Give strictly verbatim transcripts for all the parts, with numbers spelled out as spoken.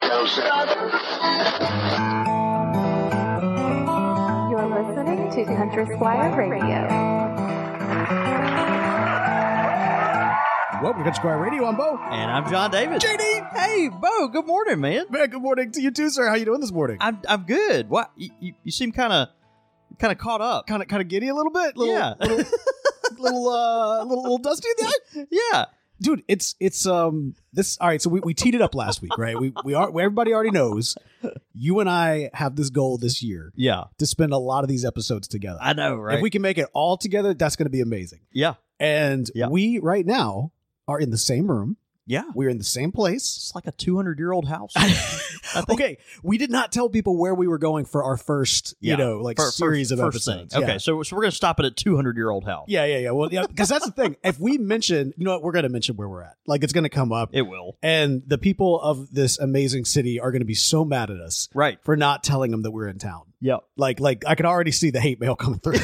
You're listening to Country Squire Radio. Welcome to Country Squire Radio. I'm Bo. And I'm John David. J D. Hey, Bo. Good morning, man. Man, good morning to you too, sir. How you doing this morning? I'm I'm good. What you, you, you seem kind of kind of caught up. Kind of kind of giddy a little bit. Little, Yeah. little, little, uh, little, little dusty in the eye. Yeah. Dude, it's it's um this. All right, so we, we teed it up last week, right? We we are everybody already knows. You and I have this goal this year Yeah. to spend a lot of these episodes together. I know, right? If we can make it all together, that's going to be amazing. yeah. And Yeah. we right now are in the same room. Yeah. We're in the same place. It's like a two hundred year old house. I think- Okay, we did not tell people where we were going for our first, you Yeah. know, like For- series first, of first episodes. thing. Okay, Yeah. so so we're gonna stop it at two hundred year old house. Yeah, yeah, yeah. Well, yeah, because that's the thing. If we mention, you know what, we're going to mention where we're at. Like, it's going to come up. It will. And the people of this amazing city are going to be so mad at us Right. for not telling them that we're in town. Yeah. Like, like I can already see the hate mail coming through.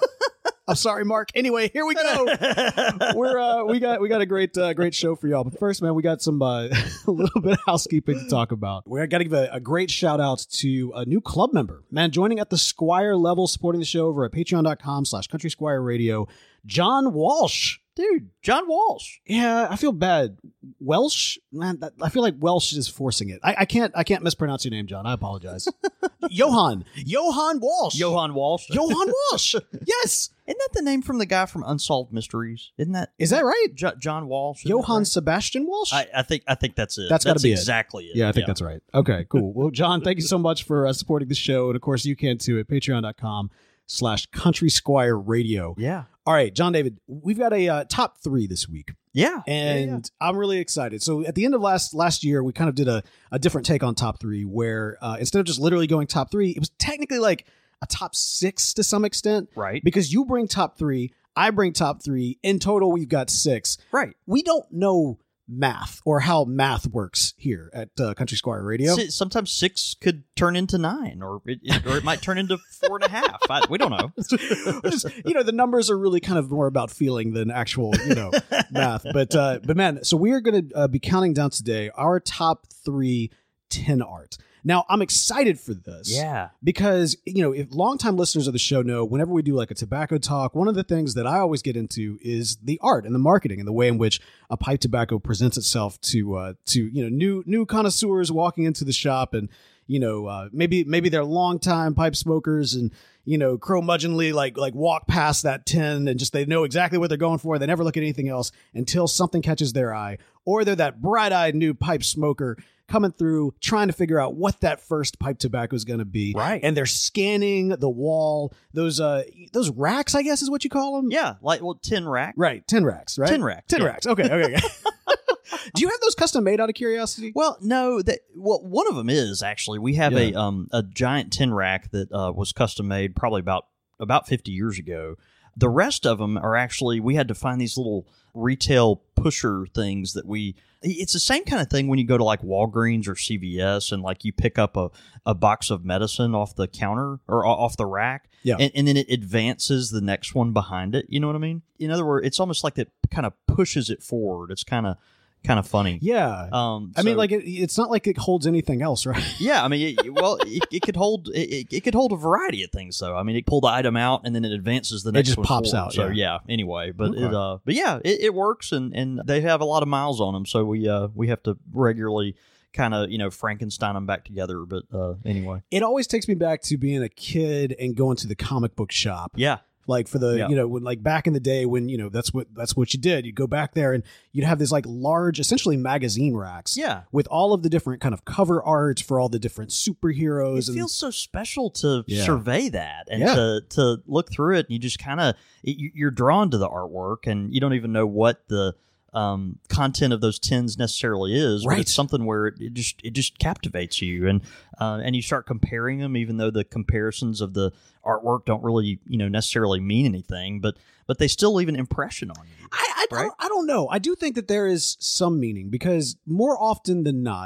I'm sorry, Mark. Anyway, here we go. We're uh, we got we got a great uh, great show for y'all. But first, man, we got some uh, a little bit of housekeeping to talk about. We got to give a, a great shout out to a new club member, man, joining at the Squire level, supporting the show over at patreon dot com slash country squire radio. John Walsh. Dude, John Walsh. Yeah, I feel bad. Welsh, man. That, I feel like Welsh is forcing it. I, I can't. I can't mispronounce your name, John. I apologize. Johan. Johan Walsh. Johan Walsh. Johan Walsh. Yes. Isn't that the name from the guy from Unsolved Mysteries? Isn't that Is that right? Jo- John Walsh? Isn't that Johan right? Sebastian Walsh. I, I think I think that's it. That's gotta be it. exactly it. Yeah, I think that's right. Okay, cool. Well, John, thank you so much for uh, supporting the show. And of course, you can too at patreon dot com slash country squire radio. Yeah. All right, John David, we've got a uh, top three this week. Yeah. And yeah, yeah. I'm really excited. So at the end of last last year, we kind of did a, a different take on top three where uh, instead of just literally going top three, it was technically like a top six to some extent. Right. Because you bring top three, I bring top three. In total, we've got six. Right. We don't know math or how math works here at uh, Country Squire Radio. Si- Sometimes six could turn into nine, or it, it- or it might turn into four and a half. I, we don't know. Just, you know, the numbers are really kind of more about feeling than actual, you know, math. But, uh, but man, so we are going to uh, be counting down today our top three tin art. Now, I'm excited for this. Yeah. Because, you know, if longtime listeners of the show know, whenever we do like a tobacco talk, one of the things that I always get into is the art and the marketing and the way in which a pipe tobacco presents itself to, uh, to you know, new new connoisseurs walking into the shop and, you know, uh, maybe maybe they're longtime pipe smokers and, you know, curmudgeonly like like walk past that tin and just they know exactly what they're going for. They never look at anything else until something catches their eye, or they're that bright-eyed new pipe smoker coming through, trying to figure out what that first pipe tobacco is going to be. Right. And they're scanning the wall, those uh, those racks, I guess is what you call them? Yeah. Like, well, tin rack. Right. Tin racks, right? Tin rack, Tin yeah. racks. Okay. Okay. okay. Do you have those custom made out of curiosity? Well, no. That well, one of them is actually. We have a Yeah. um a giant tin rack that uh, was custom made probably about about fifty years ago. The rest of them are actually we had to find these little retail pusher things that we. It's the same kind of thing when you go to like Walgreens or C V S and like you pick up a, a box of medicine off the counter or o- off the rack. Yeah. And, and then it advances the next one behind it. You know what I mean? In other words, it's almost like it kind of pushes it forward. It's kind of kind of funny. Yeah. Um, I mean, so- like it, it's not like it holds anything else, right? yeah, I mean, it, well, it, it could hold it, it, it could hold a variety of things, though. I mean, it pull the item out and then it advances the next just one pops forward. out, So yeah. yeah. Anyway, but Okay. it uh, but yeah, it, it works, and, and they have a lot of miles on them, so we uh we have to regularly kind of you know Frankenstein them back together. But uh, anyway, It always takes me back to being a kid and going to the comic book shop. yeah, Like for the, Yeah. you know, when like back in the day when, you know, that's what that's what you did. You'd go back there and you'd have this like large, essentially magazine racks. yeah. With all of the different kind of cover art for all the different superheroes. It and feels so special to Yeah. survey that and Yeah. to to look through it, and you just kind of you're drawn to the artwork, and you don't even know what the um, content of those tins necessarily is, Right. but it's something where it, it just it just captivates you, and uh, and you start comparing them, even though the comparisons of the artwork don't really you know necessarily mean anything, but but they still leave an impression on you. I, I, Right? don't, I don't know. I do think that there is some meaning because more often than not,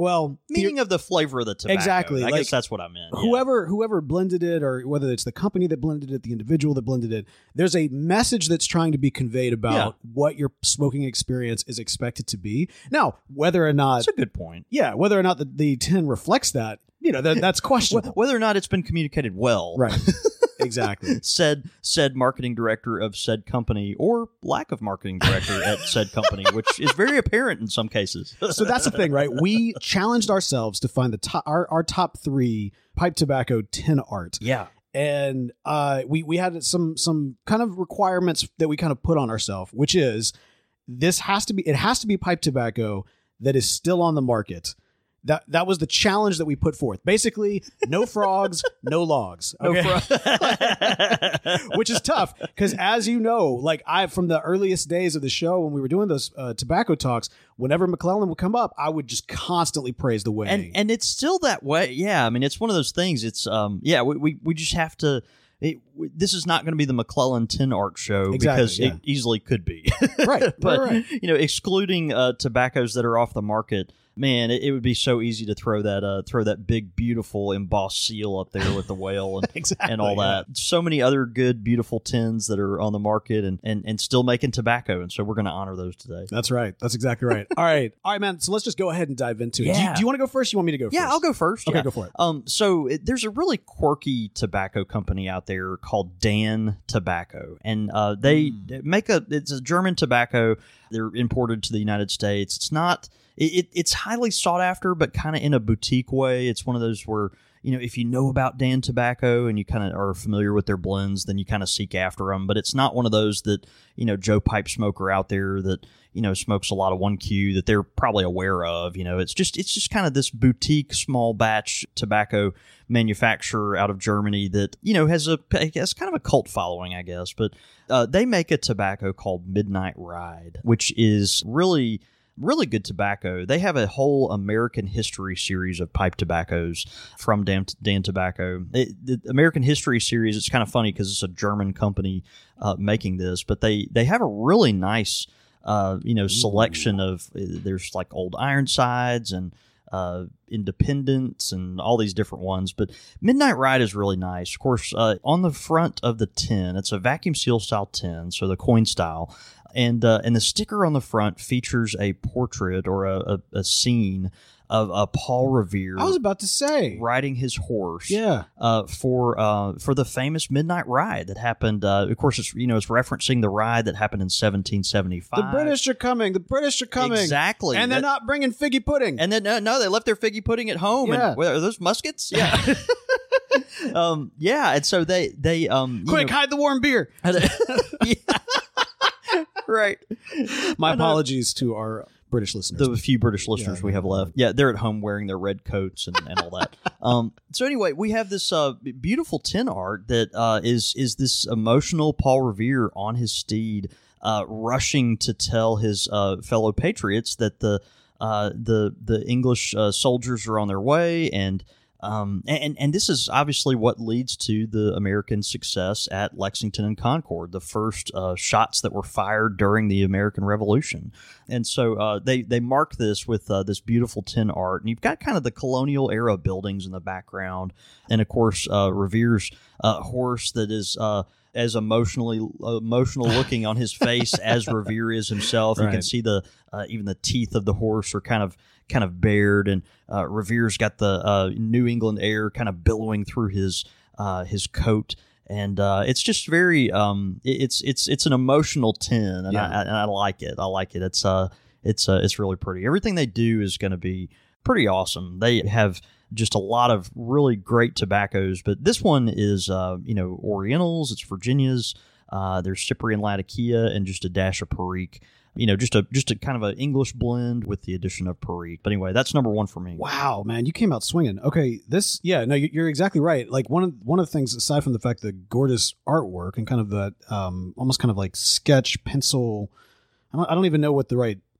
well, Meaning of the flavor of the tobacco. Exactly. I Like, guess that's what I meant. yeah. whoever whoever blended it, or whether it's the company that blended it, the individual that blended it, there's a message that's trying to be conveyed about Yeah. what your smoking experience is expected to be. Now, whether or not, That's a good point. yeah, whether or not the, the tin reflects that, you know, that, that's questionable. Whether or not it's been communicated well. Right. Exactly. Said said marketing director of said company, or lack of marketing director at said company, which is very apparent in some cases. So that's the thing, right? We challenged ourselves to find the top, our, our top three pipe tobacco tin art. Yeah. And uh, we we had some some kind of requirements that we kind of put on ourselves, which is this has to be it has to be pipe tobacco that is still on the market. That that was the challenge that we put forth. Basically, no frogs, no logs. No Okay? fro- Which is tough because, as you know, like I from the earliest days of the show when we were doing those uh, tobacco talks, whenever McClellan would come up, I would just constantly praise the way. and and it's still that way. Yeah, I mean, it's one of those things. It's um, yeah, we we, we just have to. It, w- this is not going to be the McClellan Tin Art Show Exactly, because yeah. it easily could be. right, but right, right. you know, excluding uh, tobaccos that are off the market, man, it, it would be so easy to throw that uh, throw that big, beautiful embossed seal up there with the whale and Exactly, and all yeah. that. So many other good, beautiful tins that are on the market and and, and still making tobacco, and so we're going to honor those today. That's right. That's exactly right. All right. All right, man. So let's just go ahead and dive into it. Do you, Yeah. do you want to go first? Or you want me to go Yeah, first? I'll go first. Okay, yeah. go for it. Um, so it, there's a really quirky tobacco company out there called Dan Tobacco, and uh, they Mm. make a. It's a German tobacco. They're imported to the United States. It's not. It, it, it's highly sought after, but kind of in a boutique way. It's one of those where, you know, if you know about Dan Tobacco and you kind of are familiar with their blends, then you kind of seek after them. But it's not one of those that, you know, Joe Pipe Smoker out there that, you know, smokes a lot of one Q that they're probably aware of. You know, it's just it's just kind of this boutique small batch tobacco manufacturer out of Germany that, you know, has a has kind of a cult following, I guess. But uh, they make a tobacco called Midnight Ride, which is really really good tobacco. They have a whole American history series of pipe tobaccos from Dan, Dan Tobacco. It, the American history series, it's kind of funny because it's a German company uh, making this, but they, they have a really nice, uh, you know, selection of, there's like Old Ironsides and uh, Independence and all these different ones. But Midnight Ride is really nice. Of course, uh, on the front of the tin, it's a vacuum seal style tin, so the coin style. And uh, and the sticker on the front features a portrait or a, a, a scene of uh, Paul Revere I was about to say. riding his horse. Yeah. Uh, for uh, for the famous Midnight Ride that happened. Uh, of course, it's you know it's referencing the ride that happened in seventeen seventy-five. The British are coming. The British are coming. Exactly. And they're That- not bringing figgy pudding. And then no, no, they left their figgy pudding at home. Yeah. And well, are those muskets? Yeah. um. Yeah. And so they they um. you Quick, know- hide the warm beer. yeah. Right. My And, uh, apologies to our British listeners. The few British listeners Yeah, we yeah. have left. Yeah, they're at home wearing their red coats and, and all that. um, so anyway, we have this uh, beautiful tin art that uh, is is this emotional Paul Revere on his steed, uh, rushing to tell his uh, fellow patriots that the uh, the the English uh, soldiers are on their way, and um, and and this is obviously what leads to the American success at Lexington and Concord, the first uh, shots that were fired during the American Revolution. And so uh, they they mark this with uh, this beautiful tin art, and you've got kind of the colonial era buildings in the background, and of course uh, Revere's uh, horse that is uh, as emotionally emotional looking on his face as Revere is himself. You can Right. see the uh, even the teeth of the horse are kind of kind of bared, and uh, Revere's got the uh, New England air kind of billowing through his uh, his coat. And uh, it's just very, um, it- it's it's it's an emotional tin, and, Yeah. I, and I like it. I like it. It's uh, it's uh, it's really pretty. Everything they do is going to be pretty awesome. They have just a lot of really great tobaccos, but this one is, uh, you know, Orientals. It's Virginias. Uh, there's Cyprian Latakia and just a dash of Perique. You know, just a just a kind of an English blend with the addition of Perique. But anyway, that's number one for me. Wow, man, you came out swinging. Okay, this, yeah, no, you- you're exactly right. Like one of one of the things, aside from the fact that gorgeous artwork and kind of that, um, almost kind of like sketch pencil. I don't, I don't even know what the right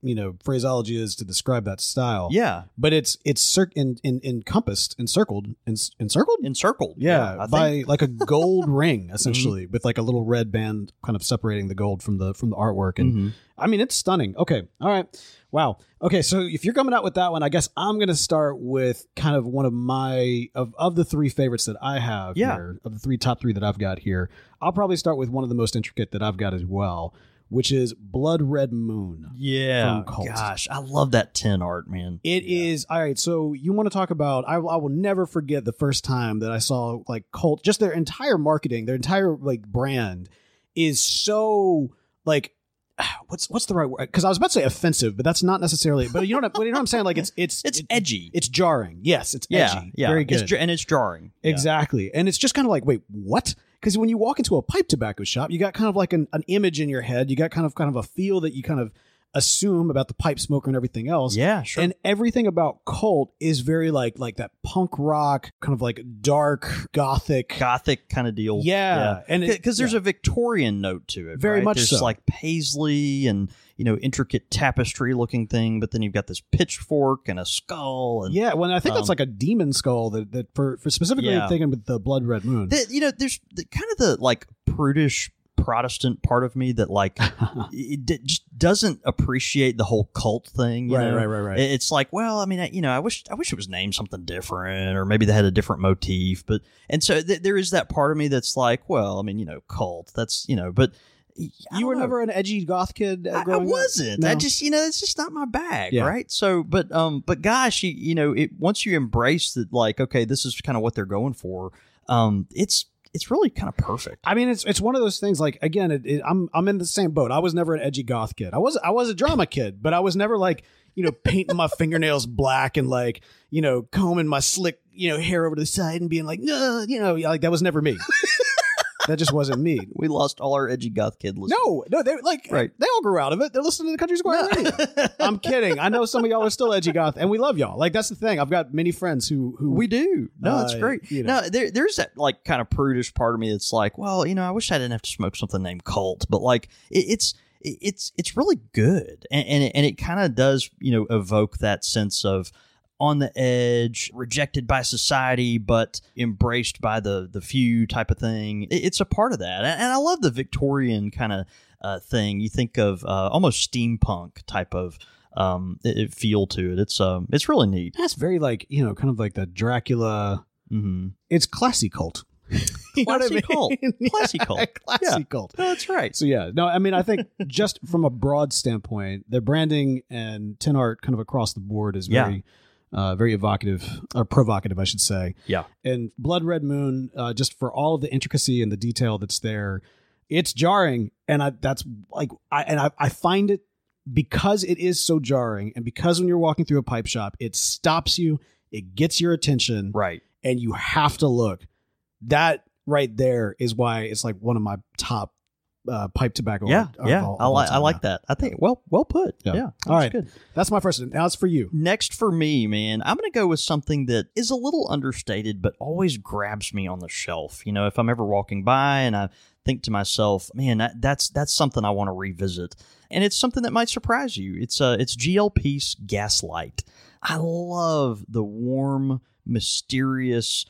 you know phraseology is to describe that style. Yeah, but it's it's cir- in, in, encompassed, encircled, en- encircled, encircled. yeah, yeah I by think. like a gold ring essentially, with like a little red band kind of separating the gold from the from the artwork, and Mm-hmm. I mean it's stunning. Okay, all right, wow. Okay, so if you're coming out with that one, I guess I'm gonna start with kind of one of my of of the three favorites that I have Yeah. here, of the three top three that I've got here. I'll probably start with one of the most intricate that I've got as well, which is Blood Red Moon. Yeah, from Cult. gosh, I love that tin art, man. It is all right. So you want to talk about? I, I will never forget the first time that I saw like Cult. Just their entire marketing, their entire like brand is so like what's what's the right word? Because I was about to say offensive, but that's not necessarily. But you know what? I, you know what I'm saying? Like it's it's It's it- edgy. It's jarring. Yes, it's yeah, edgy. yeah, Very good. It's, jar- and it's jarring. Yeah. Exactly. And it's just kind of like, wait, what? Because when you walk into a pipe tobacco shop, you got kind of like an, an image in your head. You got kind of kind of a feel that you kind of assume about the pipe smoker and everything else. Yeah, sure. And everything about Cult is very like like that punk rock, kind of like dark, gothic. Gothic kind of deal. Yeah. And it- because there's yeah. a Victorian note to it. Very right? much there's so. like paisley and, you know, intricate tapestry looking thing, but then you've got this pitchfork and a skull. And Yeah, well, I think that's Um, like a demon skull that, that for, for specifically Yeah. thinking with the Blood Red Moon. the, you know, there's the, kind of the like prudish Protestant part of me that like it d- just doesn't appreciate the whole cult thing. You Right, know? right, right, right. It- It's like, well, I mean, I, you know, I wish I wish it was named something different, or maybe they had a different motif. But and so th- there is that part of me that's like, well, I mean, you know, cult. That's you know, but I you don't were know. never an edgy goth kid uh, I, I growing up? wasn't. I No. just, you know, it's just not my bag, Yeah. right? So, but, um, but gosh, you, you know, it once you embrace that, like, okay, this is kind of what they're going for. Um, it's it's really kind of perfect. I mean, it's it's one of those things. Like again, it, it, I'm I'm in the same boat. I was never an edgy goth kid. I was I was a drama kid, but I was never like you know painting my fingernails black and like you know combing my slick you know hair over to the side and being like no, you know, like that was never me. That just wasn't me. We lost all our edgy goth kid listeners. No, no, they like Right. they all grew out of it. They're listening to the Country Squire Radio. I'm kidding. I know some of y'all are still edgy goth, and we love y'all. Like that's the thing. I've got many friends who who We do. No, that's Uh, great. you know. No, there, there's that like kind of prudish part of me that's like, well, you know, I wish I didn't have to smoke something named Cult, but like it, it's it, it's it's really good, and and it, and it kind of does you know evoke that sense of on the edge, rejected by society, but embraced by the the few type of thing. It, it's a part of that, and, and I love the Victorian kind of uh, thing. You think of uh, almost steampunk type of um, it, it feel to it. It's um, it's really neat. that's very like you know kind of like the Dracula. Mm-hmm. It's classy cult. You know what I Classy mean? cult. Classy Yeah, cult. classy Yeah. cult. No, that's right. So yeah, no, I mean, I think just from a broad standpoint, their branding and tin art kind of across the board is Yeah. very, uh, very evocative or provocative, I should say. Yeah. And Blood Red Moon, uh, just for all of the intricacy and the detail that's there, it's jarring, and I that's like I and I, I find it because it is so jarring, and because when you're walking through a pipe shop, it stops you, it gets your attention, Right. and you have to look. That right there is why it's like one of my top uh, pipe tobacco. Yeah. of Yeah. all- of I all like. I time like now. that. I think. Well. Well put. Yeah. Yeah. All that's right. Good. That's my first one. Now it's for you. Next for me, man, I'm going to go with something that is a little understated, but always grabs me on the shelf. You know, if I'm ever walking by and I think to myself, man, that, that's that's something I want to revisit, and it's something that might surprise you. It's uh, it's G L Peace Gaslight. I love the warm, mysterious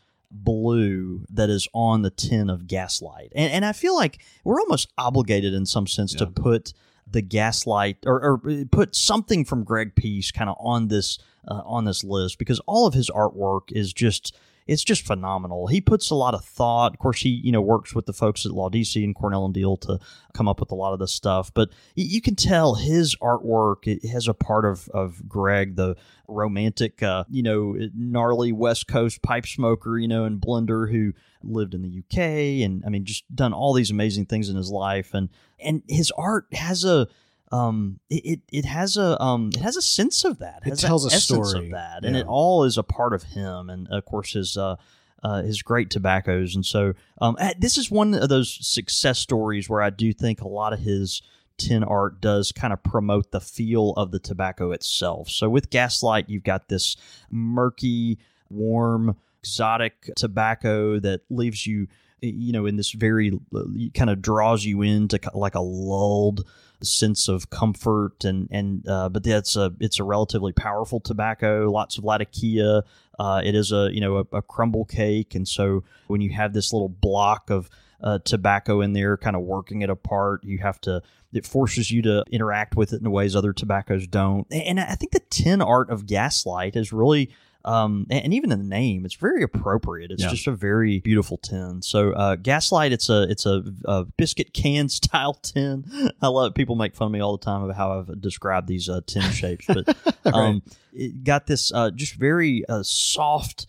blue that is on the tin of Gaslight, and and I feel like we're almost obligated in some sense to Yeah. put the Gaslight or, or put something from Greg Peace kind of on this uh, on this list, because all of his artwork is just it's just phenomenal. He puts a lot of thought. Of course, he you know works with the folks at Laudisi and Cornell and Deal to come up with a lot of this stuff. But y- you can tell his artwork it has a part of of Greg, the romantic, uh, you know, gnarly West Coast pipe smoker, you know, and blender who lived in the U K, and I mean, just done all these amazing things in his life, and and his art has a um it it, it has a um it has a sense of that. It has tells that a essence story. of that, and Yeah. it all is a part of him, and of course his uh. Uh, his great tobaccos. And so um, uh, this is one of those success stories where I do think a lot of his tin art does kind of promote the feel of the tobacco itself. So with Gaslight, you've got this murky, warm, exotic tobacco that leaves you you know, in this very kind of draws you into like a lulled sense of comfort, and and uh, but that's a it's a relatively powerful tobacco. Lots of Latakia. Uh, it is a you know a, a crumble cake, and so when you have this little block of uh, tobacco in there, kind of working it apart, you have to. It forces you to interact with it in ways other tobaccos don't. And I think the tin art of Gaslight is really. Um, and, and even in the name, it's very appropriate. It's Yeah. just a very beautiful tin. So, uh, Gaslight, it's a it's a, a biscuit can style tin. I love people make fun of me all the time about how I've described these uh, tin shapes, but um, it got this uh, just very uh, soft,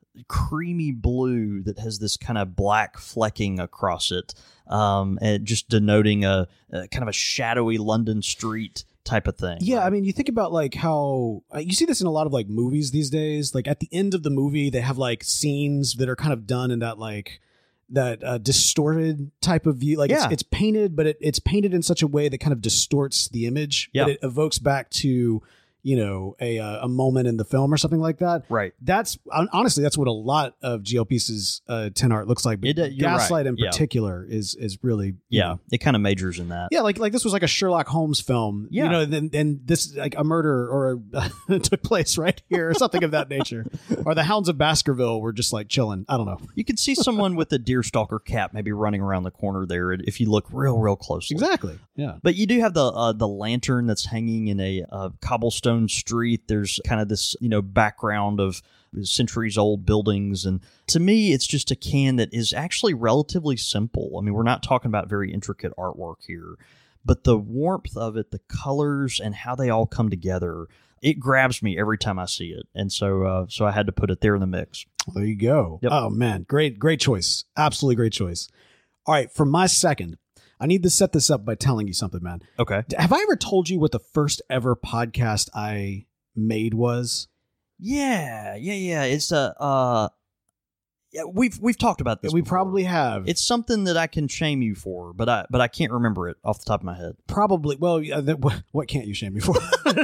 creamy blue that has this kind of black flecking across it, um, and just denoting a, a kind of a shadowy London street type of thing. Yeah, right? I mean, you think about like how uh, you see this in a lot of like movies these days. Like at the end of the movie, they have like scenes that are kind of done in that like that uh, distorted type of view. Like Yeah. it's, it's painted, but it, it's painted in such a way that kind of distorts the image. Yeah. But it evokes back to you know a uh, a moment in the film or something like that. Right. That's hon- honestly that's what a lot of G L P's uh, tin art looks like. But It, uh, you're Gaslight right. in Yeah. particular is is really you Yeah, know, it kind of majors in that. yeah, like like this was like a Sherlock Holmes film, Yeah. you know, and, and this like a murder or a, took place right here or something of that nature, or the Hounds of Baskerville were just like chilling. I don't know You could see someone with a deerstalker cap maybe running around the corner there if you look real, real closely. exactly. Yeah, But you do have the uh, the lantern that's hanging in a uh, cobblestone street. There's kind of this, you know, background of centuries old buildings. And to me, it's just a can that is actually relatively simple. I mean, we're not talking about very intricate artwork here, but the warmth of it, the colors, and how they all come together, it grabs me every time I see it. And so, uh, so I had to put it there in the mix. there you go. Yep. Oh man, great great choice, absolutely great choice. All right, for my second, I need to set this up by telling you something, man. Okay. Have I ever told you what the first ever podcast I made was? Yeah, yeah, yeah. It's a uh, yeah. We've we've talked about this. We before. probably have. It's something that I can shame you for, but I but I can't remember it off the top of my head. Probably. Well, yeah, that, what, what can't you shame me for?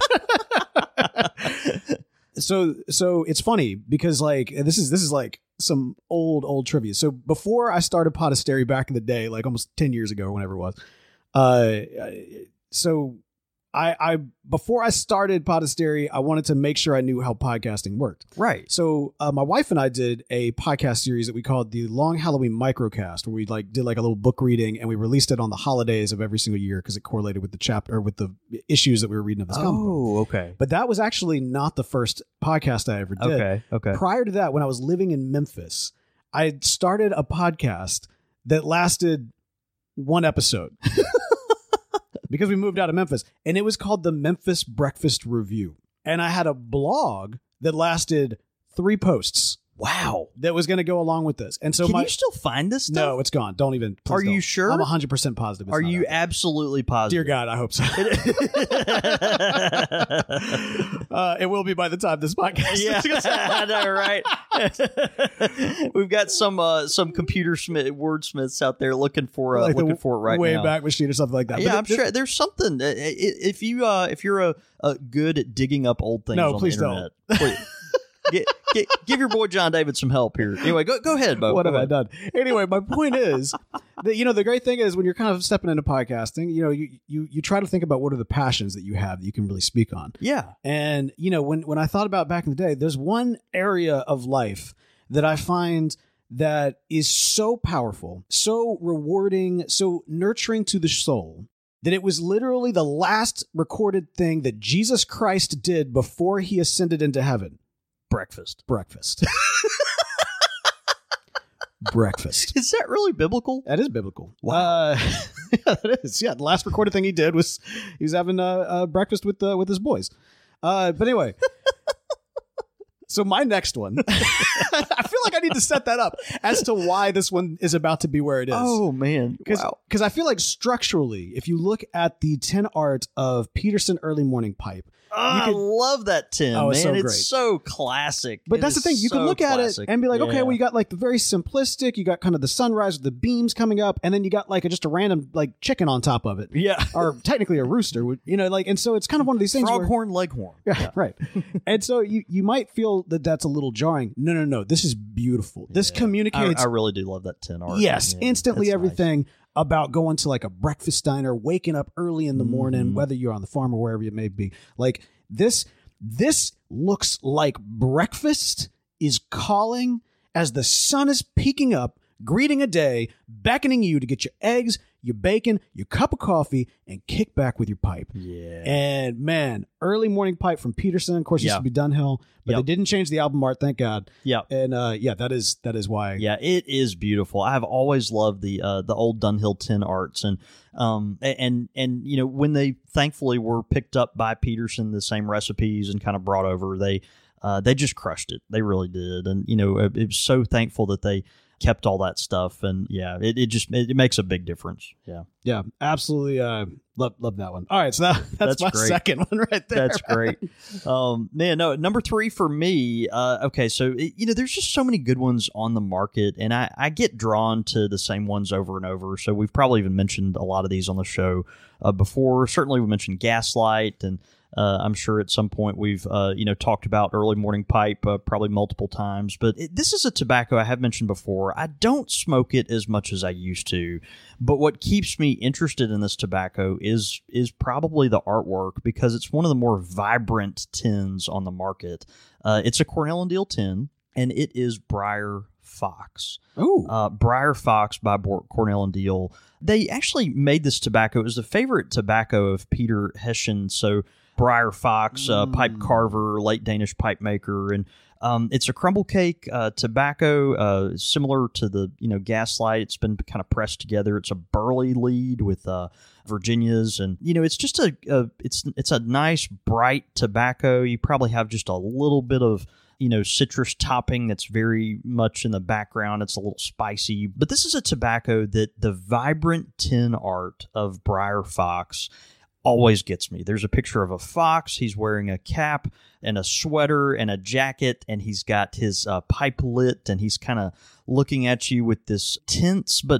so, so it's funny because like this is this is like some old old trivia. So before I started Podastery back in the day, like almost ten years ago or whenever it was, uh, so I, I before I started Podastery, I wanted to make sure I knew how podcasting worked. Right. So uh, my wife and I did a podcast series that we called the Long Halloween Microcast, where we like did like a little book reading, and we released it on the holidays of every single year because it correlated with the chapter or with the issues that we were reading of this comic book. Oh, okay. But that was actually not the first podcast I ever did. Okay. Okay. Prior to that, when I was living in Memphis, I had started a podcast that lasted one episode. Because we moved out of Memphis, and it was called the Memphis Breakfast Review. And I had a blog that lasted three posts. Wow. That was going to go along with this. And so Can my you still find this stuff? no, it's gone. Don't even. please Are you don't. sure? I'm one hundred percent positive. It's Are not you out there. absolutely Dear positive? God, I hope so. uh, it will be by the time this podcast. Yeah, I know, right? We've got some uh, some computer smith, wordsmiths out there looking for uh, Like the looking for it right way now. back machine or something like that. Yeah, But I'm it- sure there's something. uh, i- i- If you uh, if you're a, a good at digging up old things No, on please the don't. internet, please, get, get, give your boy John David some help here. Anyway, go go ahead, Bo. What Go have I ahead. done? Anyway, my point is that, you know, the great thing is when you're kind of stepping into podcasting, you know, you, you, you try to think about what are the passions that you have that you can really speak on. Yeah, And, you know, when, when I thought about back in the day, there's one area of life that I find that is so powerful, so rewarding, so nurturing to the soul, that it was literally the last recorded thing that Jesus Christ did before he ascended into heaven. breakfast. Breakfast. Breakfast. Is that really biblical? That is biblical. Wow. Uh, yeah, that is. Yeah, the last recorded thing he did was he was having uh, uh, breakfast with uh, with his boys. Uh, but anyway, so my next one, I feel like I need to set that up as to why this one is about to be where it is. Oh man! Because Wow. I feel like structurally, if you look at the tin art of Peterson Early Morning Pipe, Oh, I could- love that tin, Oh, man. it's so It's great. so classic. but It that's the is thing. You can so look at classic. it and be like, okay, Yeah. well, you got like the very simplistic, you got kind of the sunrise with the beams coming up, and then you got like a, just a random like chicken on top of it. yeah, Or technically a rooster, would- you know, like, and so it's kind of one of these things where, Froghorn Leghorn. yeah, right. And so you, you might feel little that that's a little jarring. No, no, no. This is beautiful. This Yeah. communicates. I, I really do love that tin art. Yes, Yeah, instantly that's everything about going to like a breakfast diner, waking up early in the morning, Mhm. whether you're on the farm or wherever it may be. Like this, this looks like breakfast is calling as the sun is peeking up, greeting a day, beckoning you to get your eggs, your bacon, your cup of coffee, and kick back with your pipe. nice. Yeah. And man, early morning pipe from Peterson. Of course, it used Yeah. to be Dunhill, but Yep. they didn't change the album art, thank God. yeah. And uh, yeah, that is that is why. Yeah, it is beautiful. I've always loved the uh, the old Dunhill tin arts, and um and and you know when they thankfully were picked up by Peterson, the same recipes and kind of brought over, they uh, they just crushed it. They really did, and you know it, it was so thankful that they kept all that stuff, and yeah, it, it just it, it makes a big difference. Yeah, Yeah, absolutely. Uh, love love that one. All right, so that, that's, That's my great. second one right there. that's great. Um, man, no, number three for me. Uh, okay, so it, you know, there's just so many good ones on the market, and I, I get drawn to the same ones over and over. So we've probably even mentioned a lot of these on the show uh, before. Certainly, we mentioned Gaslight, and uh, I'm sure at some point we've uh, you know talked about Early Morning Pipe uh, probably multiple times. But it, this is a tobacco I have mentioned before. I don't smoke it as much as I used to, but what keeps me interested in this tobacco is is probably the artwork, because it's one of the more vibrant tins on the market. Uh, it's a Cornell and Deal tin, and it is Briar Fox. Ooh. Uh, Briar Fox by Bo- Cornell and Deal. They actually made this tobacco. It was the favorite tobacco of Peter Hessian. So Briar Fox, uh, pipe carver, late Danish pipe maker, and um, it's a crumble cake uh, tobacco, uh, similar to the you know Gaslight. It's been kind of pressed together. It's a burley lead with uh, Virginias, and you know it's just a, a it's it's a nice bright tobacco. You probably have just a little bit of you know citrus topping that's very much in the background. It's a little spicy, but this is a tobacco that the vibrant tin art of Briar Fox always gets me. There's a picture of a fox. He's wearing a cap and a sweater and a jacket, and he's got his uh, pipe lit, and he's kind of looking at you with this tense but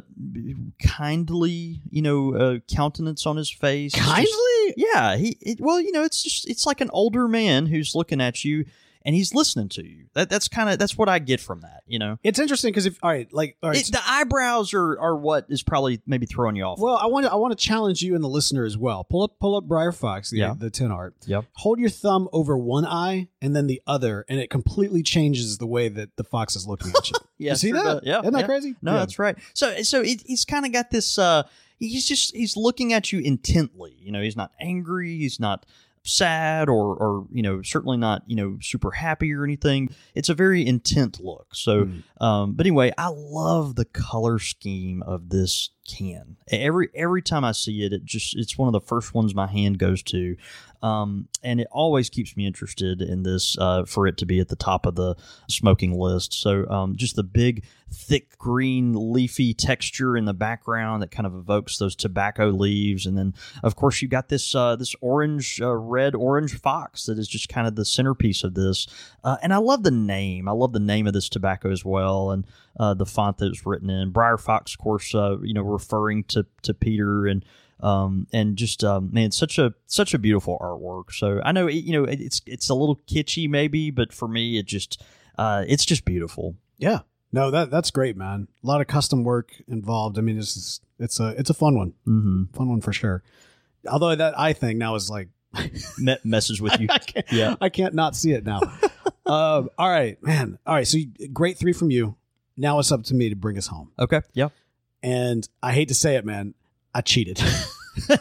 kindly, you know, uh, countenance on his face. It's Kindly? just- yeah. He. It, well, you know, it's just it's like an older man who's looking at you, and he's listening to you. That that's kind of that's what I get from that. You know, It's interesting because if all right, like all right, it, the eyebrows are are what is probably maybe throwing you off. well, I want to I want to challenge you and the listener as well. Pull up pull up Briar Fox, the, Yeah. the tin art. Yep. Hold your thumb over one eye and then the other, and it completely changes the way that the fox is looking at you. Yeah, you see sure that? does. Yeah, Isn't that yeah. crazy? No, Yeah. that's right. So, so it, he's kind of got this. Uh, he's just he's looking at you intently. You know, he's not angry. He's not sad, or or you know, certainly not you know super happy or anything. It's a very intent look. So, Mm. um, but anyway, I love the color scheme of this can. Every every time I see it, it just it's one of the first ones my hand goes to. Um, and it always keeps me interested in this uh, for it to be at the top of the smoking list. So um, just the big, thick green leafy texture in the background that kind of evokes those tobacco leaves. And then, of course, you got this uh, this orange, uh, red orange fox that is just kind of the centerpiece of this. Uh, and I love the name. I love the name of this tobacco as well. And uh, the font that it's written in. Briar Fox, of course, uh, you know, referring to, to Peter, and Um, and just um, man, such a such a beautiful artwork. So I know it, you know it, it's it's a little kitschy maybe, but for me, it just uh, it's just beautiful. Yeah. No, that that's great, man. A lot of custom work involved. I mean, it's just, it's a it's a fun one, Mm-hmm. fun one for sure. Although that eye thing now is like, Me- messes with you. I can't, Yeah. I can't not see it now. um, all right, man. All right, so you, great three from you. Now it's up to me to bring us home. Okay. Yeah. And I hate to say it, man, I cheated. Don't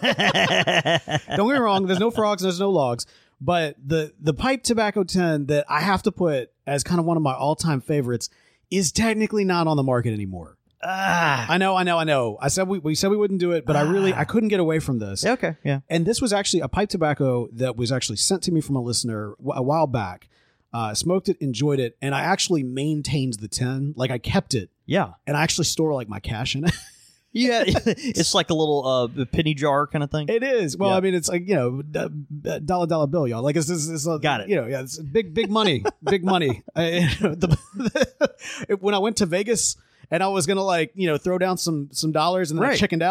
get me wrong. There's no frogs. There's no logs. But the the pipe tobacco tin that I have to put as kind of one of my all time favorites is technically not on the market anymore. Ah. I know, I know, I know. I said we, we said we wouldn't do it, but I really I couldn't get away from this. Yeah, okay. Yeah. And this was actually a pipe tobacco that was actually sent to me from a listener a while back. Uh, smoked it, enjoyed it, and I actually maintained the tin. Like I kept it, Yeah. and I actually store like my cash in it. Yeah. It's like a little uh, penny jar kind of thing. It is. Well, Yeah. I mean, it's like, you know, d- dollar dollar bill, y'all. Like it's this. It's, it's, Got it. You know, yeah, it's big big money, big money. I, the, when I went to Vegas and I was gonna like you know throw down some some dollars and then Right. I chickened out,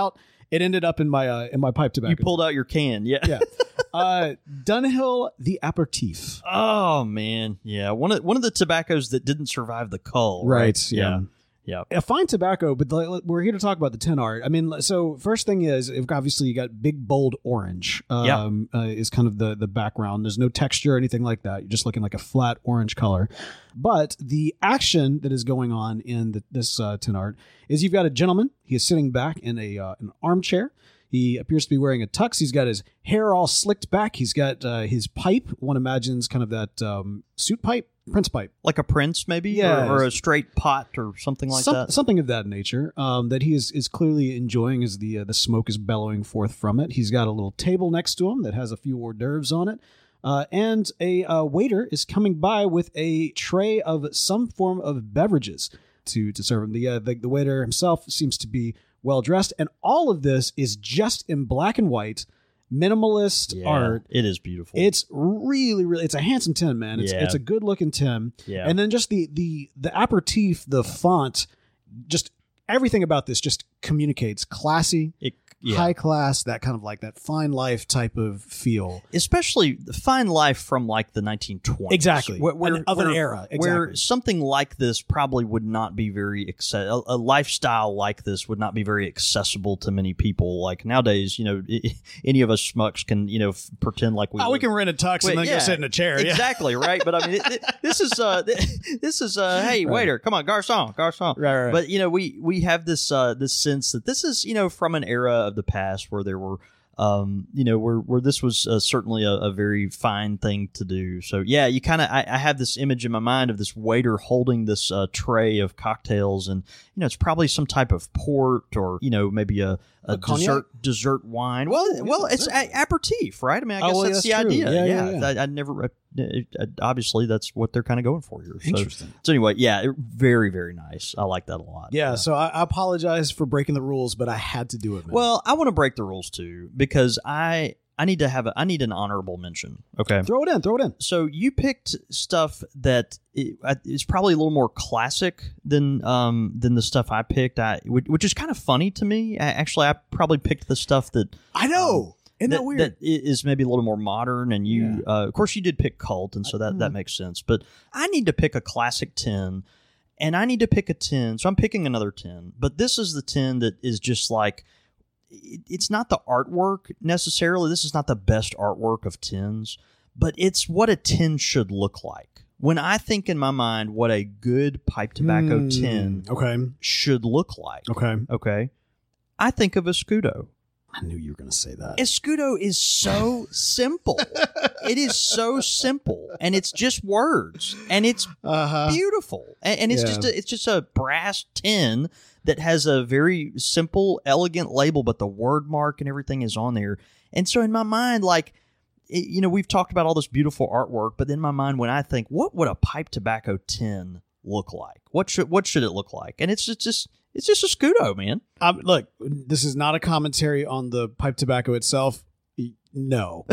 it ended up in my uh, in my pipe tobacco. You pulled out your can, yeah. Yeah. Uh, Dunhill the Aperitif. Oh man, yeah. One of one of the tobaccos that didn't survive the cull. Right. Right. Yeah. Yeah. Yeah. A fine tobacco, but the, we're here to talk about the tin art. I mean, so first thing is, obviously, you got big, bold orange. Um, yeah. uh, is kind of the the background. There's no texture or anything like that. You're just looking like a flat orange color. But the action that is going on in the, this uh, tin art is you've got a gentleman. He is sitting back in a uh, an armchair. He appears to be wearing a tux. He's got his hair all slicked back. He's got uh, his pipe. One imagines kind of that um, suit pipe, Prince pipe. Like a Prince, maybe? Yeah. Or, or a straight pot or something like Some, that? Something of that nature um, that he is, is clearly enjoying as the, uh, the smoke is bellowing forth from it. He's got a little table next to him that has a few hors d'oeuvres on it. Uh, and a uh, waiter is coming by with a tray of some form of beverages to, to serve him. The, uh, the, the waiter himself seems to be well dressed, and all of this is just in black and white, minimalist yeah, art. It is beautiful. It's really, really. It's a handsome tin, man. It's Yeah. it's a good looking tin. Yeah. And then just the the the aperitif, the font, just everything about this just communicates classy, It, yeah. high class, that kind of like that fine life type of feel. Especially the fine life from like the nineteen twenties. Exactly. Where, where, An- of an where- era. Where Exactly. something like this probably would not be very accessible. A, a lifestyle like this would not be very accessible to many people. Like nowadays, you know, I- any of us schmucks can, you know, f- pretend like we Oh, we live- can rent a tux Wait, and then yeah, go sit in a chair. Yeah. Exactly, right? But I mean, it, it- this is, uh, this is, uh, hey, Right. waiter, come on, garçon, garçon. Right, right. But, you know, we, we have this, uh, this sense that this is, you know, from an era of the past where there were, um, you know, where, where this was uh, certainly a, a very fine thing to do. So, yeah, you kind of, I, I have this image in my mind of this waiter holding this uh, tray of cocktails, and, you know, it's probably some type of port or, you know, maybe a, a, A cognac? dessert dessert wine. Well, Yeah, well, it's yeah. a- aperitif, right? I mean, I Oh, guess well, that's, that's the true. idea. Yeah, Yeah, yeah, yeah. I, I never. Uh, it, uh, obviously, that's what they're kind of going for here. So, Interesting. so anyway, yeah, it, very, very nice. I like that a lot. Yeah, so I, I apologize for breaking the rules, but I had to do it, man. Well, I want to break the rules too because I I need to have a I need an honorable mention. Okay. throw it in, throw it in. So you picked stuff that it, is probably a little more classic than um than the stuff I picked. I which, which is kind of funny to me. I, actually, I probably picked the stuff that I know. Isn't that, that, weird? that is maybe a little more modern, and you, Yeah. uh, of course, you did pick cult, and so that, that makes sense. But I need to pick a classic tin, and I need to pick a tin, so I'm picking another tin. But this is the tin that is just like, it, it's not the artwork necessarily. This is not the best artwork of tins, but it's what a tin should look like. When I think in my mind what a good pipe tobacco Hmm, tin Okay. should look like, Okay. okay, I think of Escudo. I knew you were going to say that. Escudo is so simple. It is so simple, and it's just words, and it's Uh-huh. beautiful, and, and it's Yeah. just a, it's just a brass tin that has a very simple, elegant label, but the word mark and everything is on there. And so in my mind, like, it, you know, we've talked about all this beautiful artwork, but in my mind, when I think, what would a pipe tobacco tin look like? What should what should it look like? And it's just, just it's just a Scudo, man. Um, look, this is not a commentary on the pipe tobacco itself. Y- No.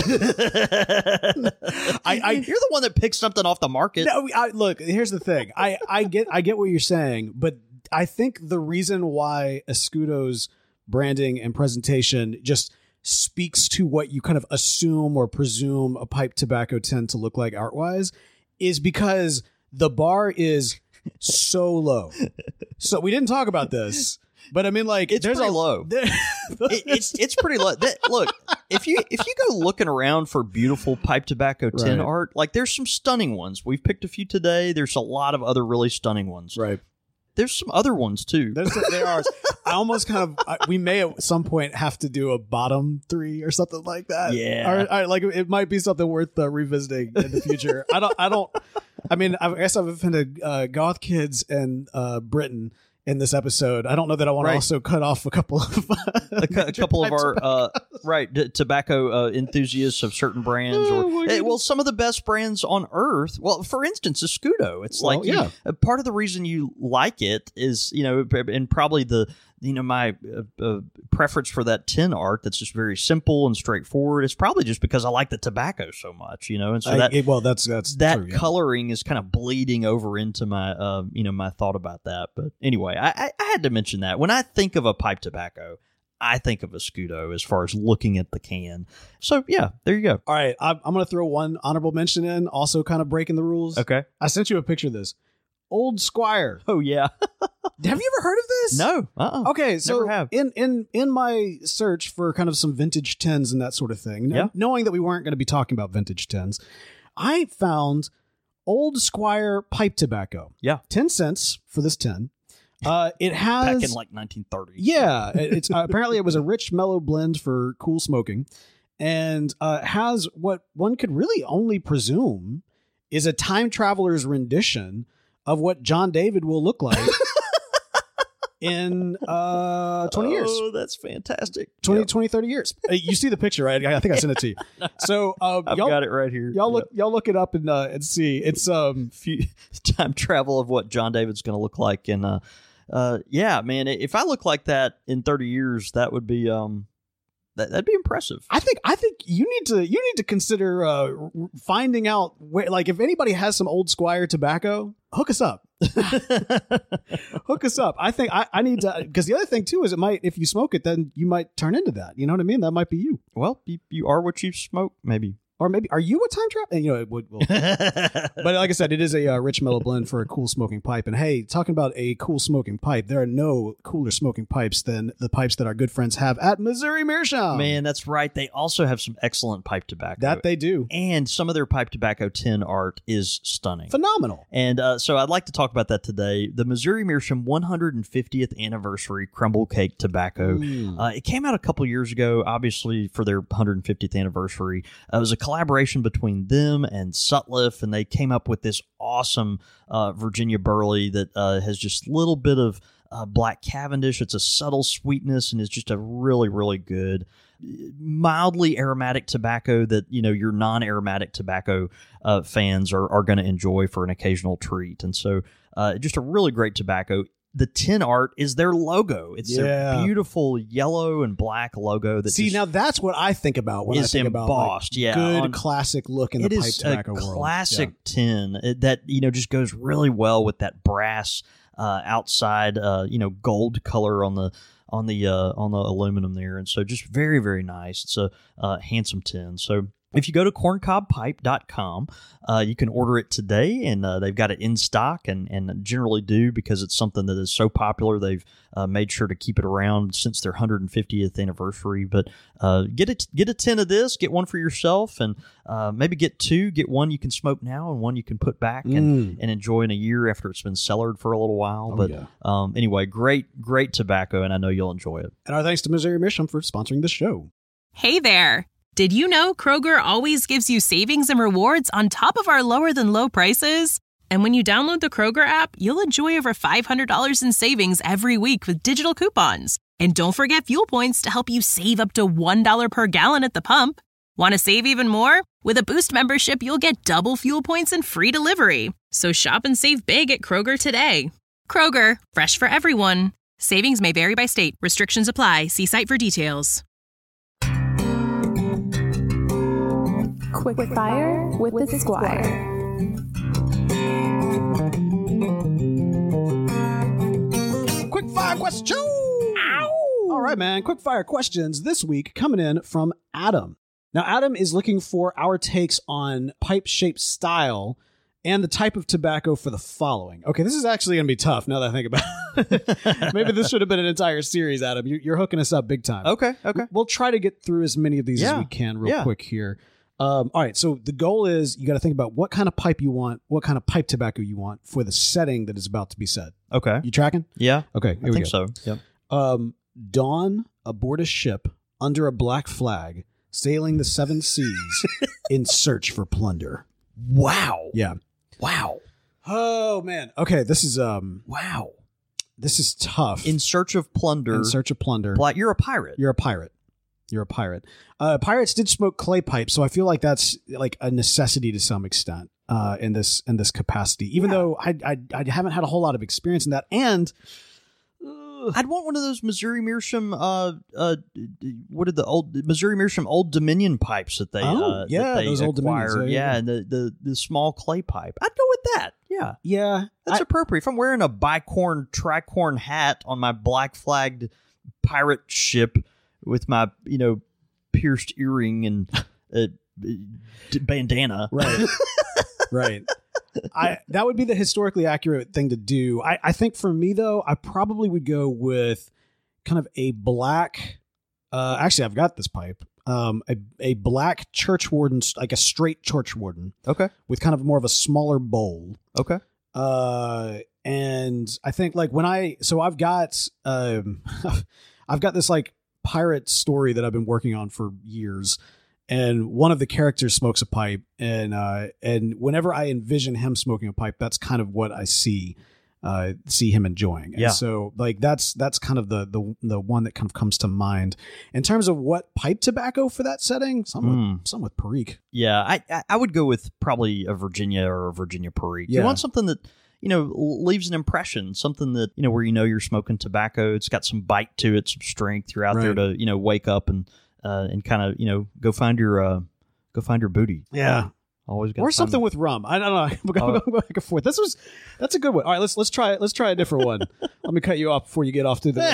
I, I, you're the one that picked something off the market. No, I, look, here's the thing. I, I get I get what you're saying, but I think the reason why Escudo's branding and presentation just speaks to what you kind of assume or presume a pipe tobacco tin to look like art-wise is because the bar is so low. So we didn't talk about this, but I mean, like, It's there's pretty a low. there- It- it's it's pretty low. That, look, if you if you go looking around for beautiful pipe tobacco tin Right. art, like there's some stunning ones. We've picked a few today. There's a lot of other really stunning ones. right. There's some other ones too. There's, there are. I almost kind of. I, we may at some point have to do a bottom three or something like that. Yeah. Or, or, like it might be something worth uh, revisiting in the future. I don't. I don't. I mean, I guess I've offended uh, goth kids and uh, Britain in this episode. I don't know that I want Right. to also cut off a couple of a, cou- a couple of our uh, right t- tobacco uh, enthusiasts of certain brands, Oh, or my eh, goodness. well, some of the best brands on earth. Well, for instance, Escudo. It's Well, like you- yeah. uh, part of the reason you like it is you know, and probably the you know my uh, uh, preference for that tin art that's just very simple and straightforward. It's probably just because I like the tobacco so much, you know, and so I- that. it- well, that's that's that true, yeah. coloring is kind of bleeding over into my, uh, you know, my thought about that. But anyway, I, I, I had to mention that when I think of a pipe tobacco, I think of a Scudo as far as looking at the can. So yeah, there you go. All right, I'm, I'm going to throw one honorable mention in, also kind of breaking the rules. Okay. I sent you a picture of this. Old Squire. Oh yeah. Have you ever heard of this? No. Uh-uh. Okay, so Never have. in in in my search for kind of some vintage tins and that sort of thing, Yeah. knowing that we weren't going to be talking about vintage tins, I found Old Squire pipe tobacco. Yeah. ten cents for this tin. Uh, it has Back in like nineteen thirty. yeah. it- It's uh, apparently it was a rich, mellow blend for cool smoking, and uh, has what one could really only presume is a time traveler's rendition of what John David will look like in uh, twenty years. Oh, that's fantastic. twenty, Yep. twenty, thirty years. Uh, You see the picture, right? I I think I sent it to you. So uh, I've y'all, got it right here. y'all look, Yep. y'all look it up and uh, and see. It's um, Few, time travel of what John David's going to look like. And uh, uh, yeah, man, if I look like that in thirty years, that would be um, that, that'd be impressive. I think I think you need to you need to consider uh, r- finding out where, like, if anybody has some Old Squire tobacco, hook us up. Hook us up. I think I, I need to, because the other thing too is it might, if you smoke it, then you might turn into that. You know what I mean? That might be you. Well, you, you are what you smoke, maybe. Or maybe, are you a time trap? And you know, it would. Well, but like I said, it is a uh, rich mellow blend for a cool smoking pipe. And hey, talking about a cool smoking pipe, there are no cooler smoking pipes than the pipes that our good friends have at Missouri Meerschaum. Man, that's right. They also have some excellent pipe tobacco. That they do. and some of their pipe tobacco tin art is stunning. Phenomenal. And uh, so I'd like to talk about that today. The Missouri Meerschaum one hundred fiftieth Anniversary Crumble Cake Tobacco. Mm. Uh, it came out a couple years ago, obviously, for their one hundred fiftieth anniversary. Uh, it was a collaboration between them and Sutliff, and they came up with this awesome uh, Virginia Burley that uh, has just a little bit of uh, Black Cavendish. It's a subtle sweetness and is just a really, really good, mildly aromatic tobacco that, you know, your non-aromatic tobacco uh, fans are, are going to enjoy for an occasional treat. And so uh, just a really great tobacco. The tin art is their logo. It's Yeah. a beautiful yellow and black logo. That See, just now that's what I think about when I is think about like, embossed. Yeah, good on- classic look in it the pipe is tobacco a world. classic tin it- that, you know, just goes really well with that brass uh, outside, uh, you know, gold color on the on the uh, on the aluminum there, and so just very, very nice. It's a uh, handsome tin. So if you go to corncob pipe dot com, uh, you can order it today, and uh, they've got it in stock, and, and generally do, because it's something that is so popular. They've uh, made sure to keep it around since their one hundred fiftieth anniversary. But uh, get it, get a tin of this, get one for yourself, and uh, maybe get two. Get one you can smoke now, and one you can put back and, Mm. and enjoy in a year after it's been cellared for a little while. Oh, but yeah. um, anyway, great, great tobacco, and I know you'll enjoy it. And our thanks to Missouri Meerschaum for sponsoring this show. Hey there! Did you know Kroger always gives you savings and rewards on top of our lower than low prices? And when you download the Kroger app, you'll enjoy over five hundred dollars in savings every week with digital coupons. And don't forget fuel points to help you save up to one dollar per gallon at the pump. Want to save even more? With a Boost membership, you'll get double fuel points and free delivery. So shop and save big at Kroger today. Kroger, fresh for everyone. Savings may vary by state. Restrictions apply. See site for details. Quick fire with the Squire. Quick fire question. All right, man. Quick fire questions this week coming in from Adam. Now, Adam is looking for our takes on pipe shape style and the type of tobacco for the following. Okay, this is actually going to be tough now that I think about it. Maybe this should have been an entire series, Adam. You're, you're hooking us up big time. Okay, okay. We'll try to get through as many of these as Yeah, we can real yeah. quick here. Um, all right, so the goal is you got to think about what kind of pipe you want, what kind of pipe tobacco you want for the setting that is about to be set. Okay. You tracking? Yeah, Okay, I here we think go. so. Yep. Um, dawn aboard a ship under a black flag, sailing the seven seas in search for plunder. Wow. Yeah. Wow. Oh man. Okay, this is um, Wow. this is tough. In search of plunder. In search of plunder. Pla- You're a pirate. You're a pirate. You're a pirate. Uh, pirates did smoke clay pipes, so I feel like that's like a necessity to some extent uh, in this in this capacity. Even Yeah. though I, I I haven't had a whole lot of experience in that, and I'd want one of those Missouri Meerschaum. Uh, uh, what did the old Missouri Meerschaum Old Dominion pipes that they? Oh, uh, yeah, that they those Old Dominions. acquired. Yeah, yeah, Yeah, yeah. and the, the the small clay pipe. I'd go with that. Yeah, yeah, that's I- appropriate. If I'm wearing a bicorn tricorn hat on my black flagged pirate ship, with my, you know, pierced earring and uh, bandana. Right. Right. I that would be the historically accurate thing to do. I, I think for me though, I probably would go with kind of a black. Uh, actually, I've got this pipe. Um, a a black church warden, like a straight church warden. Okay. With kind of more of a smaller bowl. Okay. Uh, and I think like when I so I've got um, I've got this like pirate story that I've been working on for years. And one of the characters smokes a pipe, and uh, and whenever I envision him smoking a pipe, that's kind of what I see uh, see him enjoying. And yeah. so like that's that's kind of the the the one that kind of comes to mind in terms of what pipe tobacco for that setting. Some Mm. with, some with Perique. Yeah, I I- I would go with probably a Virginia or a Virginia Perique. Yeah. You want something that, you know, leaves an impression, something that, you know, where you know you're smoking tobacco. It's got some bite to it, some strength. You're out Right. there to, you know, wake up and uh, and kind of, you know, go find your uh, go find your booty. Yeah. Always got Or something with rum. I don't know. We're going Oh. back and forth. This was that's a good one. All right, let's let's try it. Let's try a different one. Let me cut you off before you get off to the.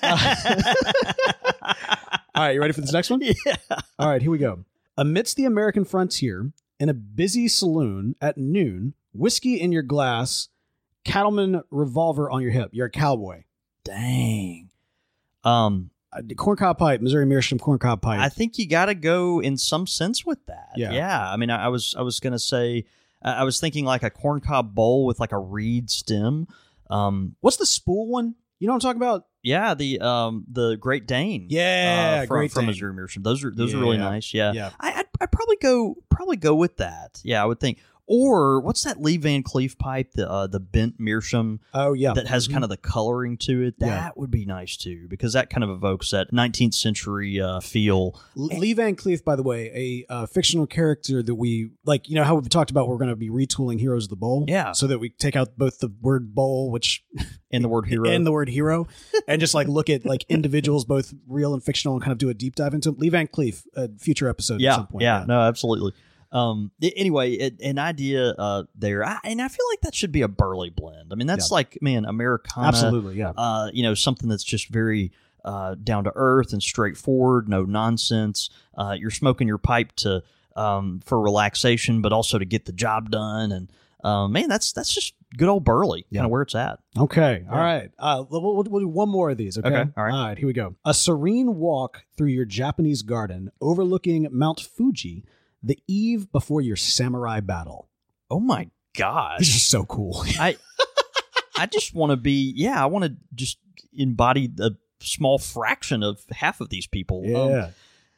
All right, you ready for this next one? Yeah. All right, here we go. Amidst the American frontier, in a busy saloon at noon, whiskey in your glass, cattleman revolver on your hip. You're a cowboy. Dang. Um, Uh, corncob pipe, Missouri Meerschaum corncob pipe. I think you got to go in some sense with that. Yeah. Yeah. I mean, I, I was I was gonna say I I was thinking like a corncob bowl with like a reed stem. Um, What's the spool one? You know what I'm talking about? yeah, the um the Great Dane. Yeah, uh, from, Great from Dane. Missouri Meerschaum. Those are those are really Yeah. nice. Yeah. Yeah. I I'd, I'd probably go probably go with that. Yeah, I would think. Or what's that Lee Van Cleef pipe? The uh, the bent Meerschaum Oh, yeah. that has kind of the coloring to it. That Yeah. would be nice too, because that kind of evokes that nineteenth century uh, feel. L- Lee Van Cleef, by the way, a uh, fictional character that we like. You know how we've talked about we're going to be retooling Heroes of the Bowl, Yeah. so that we take out both the word bowl, which In the word hero. and the word hero, and just like look at like individuals, both real and fictional, and kind of do a deep dive into them. Lee Van Cleef, a future episode yeah, at some point. yeah, no, absolutely. Um, i- anyway, it, an idea uh, there, I, and I feel like that should be a Burley blend. I mean, that's Yeah. like, man, Americana. Absolutely, yeah. Uh, you know, something that's just very uh, down to earth and straightforward, no nonsense. Uh, you're smoking your pipe to um, for relaxation, but also to get the job done. And um, man, that's that's just good old Burley, Yeah. kind of where it's at. Okay. Yeah. All right. Uh, we'll, we'll, we'll do one more of these. Okay? Okay, all right. All right. Here we go. A serene walk through your Japanese garden overlooking Mount Fuji the eve before your samurai battle. Oh my This gosh, is so cool. I I just want to be, yeah, I want to just embody a small fraction of half of these people. Um, Yeah.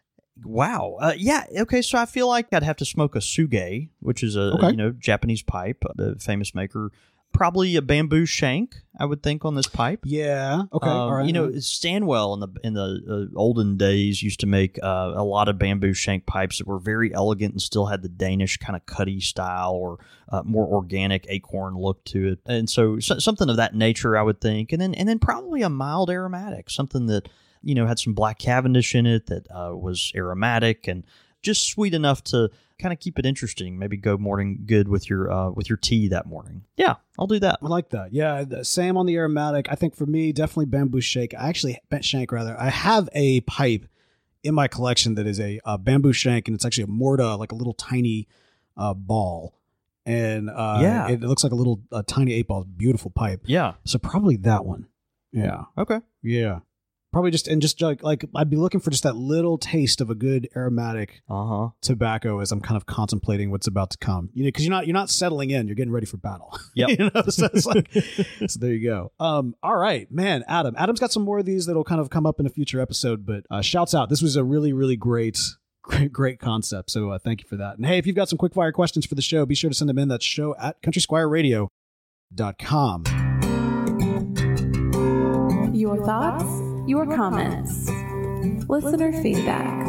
wow. Uh, yeah. Okay. So I feel like I'd have to smoke a suge, which is a Okay. you know Japanese pipe, the famous maker. Probably a bamboo shank, I would think, on this pipe. Yeah. Okay. Um, All right. You know, Stanwell in the in the uh, olden days used to make uh, a lot of bamboo shank pipes that were very elegant and still had the Danish kind of cutty style or uh, more organic acorn look to it. And so, so something of that nature, I would think. And then and then probably a mild aromatic, something that you know had some black Cavendish in it that uh, was aromatic and just sweet enough to kind of keep it interesting. Maybe go morning good with your uh, with your tea that morning. Yeah, I'll do that. I like that. Yeah, the same on the aromatic. I think for me, definitely bamboo shank. I actually bent shank rather. I have a pipe in my collection that is a, uh bamboo shank, and it's actually a morta, like a little tiny uh, ball, and uh, Yeah. it, it looks like a little uh, tiny eight ball. Beautiful pipe. Yeah. So probably that one. Yeah, Okay. yeah. Probably just and just like, like I'd be looking for just that little taste of a good aromatic Uh huh. tobacco as I'm kind of contemplating what's about to come. You know, because you're not you're not settling in. You're getting ready for battle. Yep. you know, so it's like, so there you go. Um, all right, man. Adam. Adam's got some more of these that'll kind of come up in a future episode. But uh, shouts out. This was a really really great. Great, great concept. So uh, thank you for that. And hey, if you've got some quick fire questions for the show, be sure to send them in. That's show at country squire radio dot com. Your thoughts, your comments, listener feedback.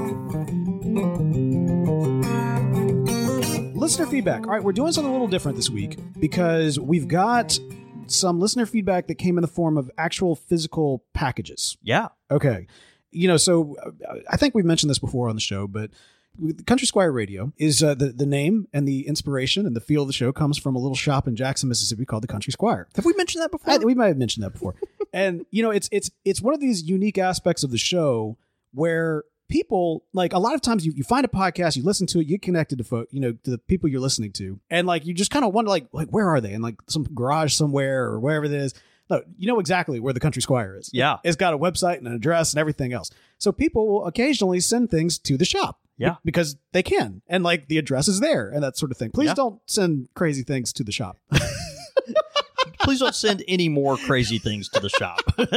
Listener feedback. All right, we're doing something a little different this week because we've got some listener feedback that came in the form of actual physical packages. Yeah. Okay. You know, so uh, I think we've mentioned this before on the show, but Country Squire Radio is uh, the, the name and the inspiration and the feel of the show comes from a little shop in Jackson, Mississippi called the Country Squire. Have we mentioned that before? I, we might have mentioned that before. And, you know, it's it's it's one of these unique aspects of the show where people, like, a lot of times you, you find a podcast, you listen to it, you get connected to folk, you know, to the people you're listening to, and like you just kind of wonder, like, like where are they? In like some garage somewhere or wherever it is. No, you know exactly where the Country Squire is. Yeah. It's got a website and an address and everything else. So people will occasionally send things to the shop. Yeah. Because they can. And like the address is there and that sort of thing. Please Yeah. don't send crazy things to the shop. Please don't send any more crazy things to the shop.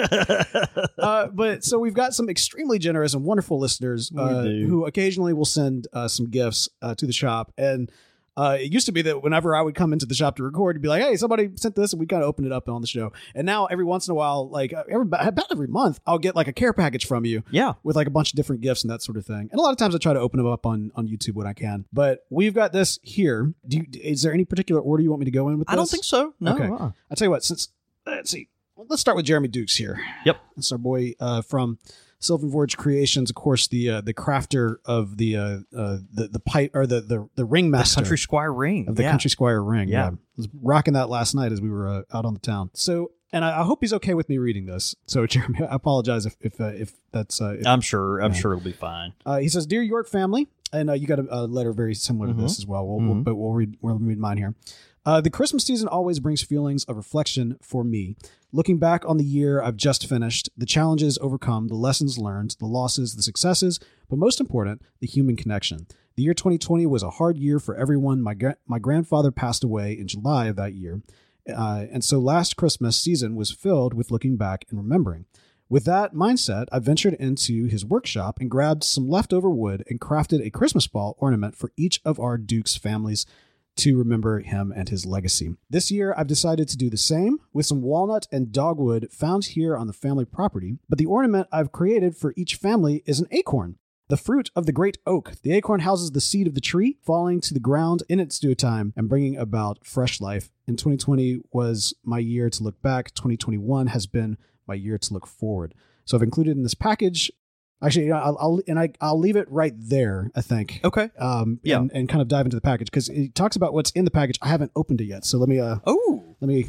uh, but so we've got some extremely generous and wonderful listeners uh, do. who occasionally will send uh, some gifts uh, to the shop. And uh, it used to be that whenever I would come into the shop to record, you'd be like, hey, somebody sent this, and we kind of open it up on the show. And now every once in a while, like every, about every month, I'll get like a care package from you. Yeah. With like a bunch of different gifts and that sort of thing. And a lot of times I try to open them up on, on YouTube when I can. But we've got this here. Do you, is there any particular order you want me to go in with this? I don't think so. No. Okay. uh-uh. I'll tell you what, since, let's see. Let's start with Jeremy Dukes here. Yep. That's our boy uh, from Sylvan Forge Creations, of course, the uh, the crafter of the uh, uh, the the pipe or the the, the ringmaster Country Squire ring. of the yeah. Country Squire ring. Yeah. I was rocking that last night as we were uh, out on the town. So, and I, I hope he's okay with me reading this. So, Jeremy, I apologize if if uh, if that's. Uh, if, I'm sure. I'm Yeah. sure it'll be fine. uh, he says, "Dear York family," and uh, you got a, a letter very similar Mhm. to this as well. We'll, we'll, Mhm. but we'll read we'll read mine here. Uh, the Christmas season always brings feelings of reflection for me. Looking back on the year I've just finished, the challenges overcome, the lessons learned, the losses, the successes, but most important, the human connection. The year twenty twenty was a hard year for everyone. My gra- my grandfather passed away in July of that year, uh, and so last Christmas season was filled with looking back and remembering. With that mindset, I ventured into his workshop and grabbed some leftover wood and crafted a Christmas ball ornament for each of our Duke's families to remember him and his legacy. This year, I've decided to do the same with some walnut and dogwood found here on the family property, but the ornament I've created for each family is an acorn, the fruit of the great oak. The acorn houses the seed of the tree, falling to the ground in its due time and bringing about fresh life. And twenty twenty was my year to look back. twenty twenty-one has been my year to look forward. So I've included in this package, actually, I'll, I'll and I, I'll leave it right there, I think. Okay. Um, Yeah. and, and kind of dive into the package because it talks about what's in the package. I haven't opened it yet, so let me uh, Oh. let me.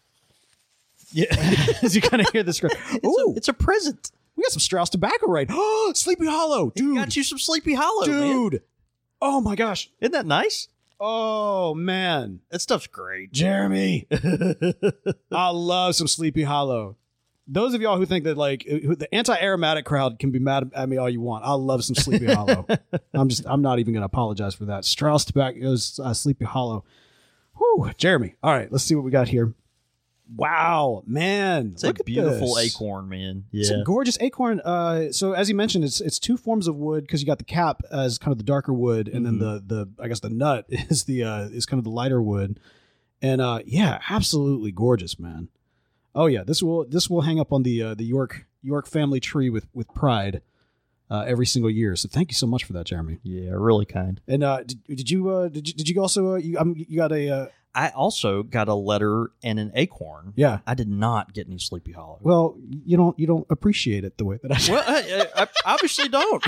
Yeah. As you kind of hear the script, It's, ooh, a, it's a present. we got some Strauss tobacco, right? Oh, Sleepy Hollow, He dude, got you some Sleepy Hollow, man. dude. Oh my gosh. Isn't that nice? Oh man, That stuff's great. Jeremy, I love some Sleepy Hollow. Those of y'all who think that like who- the anti-aromatic crowd can be mad at me all you want. I love some Sleepy Hollow. I'm just I'm not even going to apologize for that. Strauss Tobacco's uh, Sleepy Hollow. Whew, Jeremy. All right, let's see what we got here. Wow, man, It's a look at beautiful this. acorn, man. It's Yeah. a gorgeous acorn. Uh, so as you mentioned, it's it's two forms of wood because you got the cap as kind of the darker wood, and Mhm. then the the I guess the nut is the uh, is kind of the lighter wood. And uh, yeah, absolutely gorgeous, man. Oh yeah, this will this will hang up on the uh, the York York family tree with with pride uh, every single year. So thank you so much for that, Jeremy. Yeah, really kind. And uh, did, did you uh, did you did you also uh, you um, you got a uh, I also got a letter and an acorn. yeah? I did not get any Sleepy Hollow. Well, you don't you don't appreciate it the way that I. Well, I, I, I obviously don't.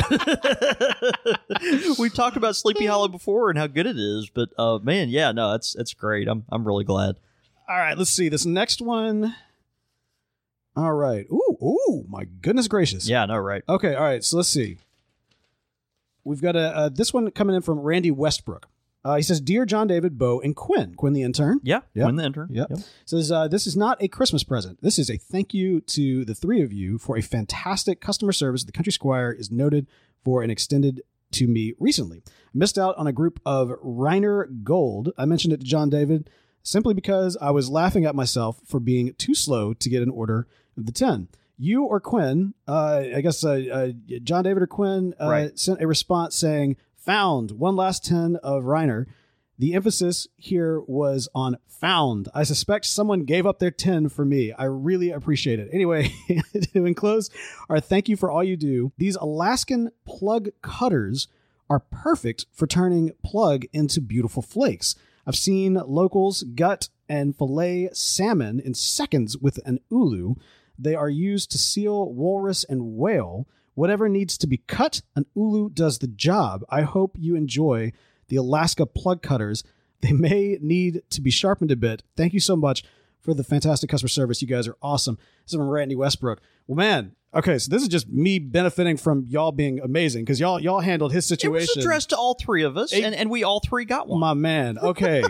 We've talked about Sleepy Hollow before and how good it is, but uh, man, yeah, no, it's it's great. I'm I'm really glad. All right, let's see this next one. All right. Ooh, ooh, my goodness gracious. Yeah, no, right. Okay, all right. So let's see. We've got a uh, this one coming in from Randy Westbrook. Uh, he says, "Dear John David, Bo, and Quinn, Quinn the intern." Yeah, Yep. win the intern. Yep. Says, uh, "This is not a Christmas present. This is a thank you to the three of you for a fantastic customer service. The Country Squire is noted for and extended to me recently. I missed out on a group of Reiner Gold. I mentioned it to John David simply because I was laughing at myself for being too slow to get an order of the ten. You or Quinn, uh, I guess uh, uh, John David or Quinn uh, Right. sent a response saying, found one last ten of Reiner. The emphasis here was on found. I suspect someone gave up their ten for me. I really appreciate it. Anyway, to enclose our thank you for all you do. These Alaskan plug cutters are perfect for turning plug into beautiful flakes. I've seen locals gut and fillet salmon in seconds with an ulu. They are used to seal walrus and whale. Whatever needs to be cut, an ulu does the job. I hope you enjoy the Alaska plug cutters. They may need to be sharpened a bit. Thank you so much for the fantastic customer service. You guys are awesome. This is from Randy Westbrook. Well, man. Okay, so this is just me benefiting from y'all being amazing because y'all y'all handled his situation. It was addressed to all three of us, It- and, and we all three got one. My man. Okay.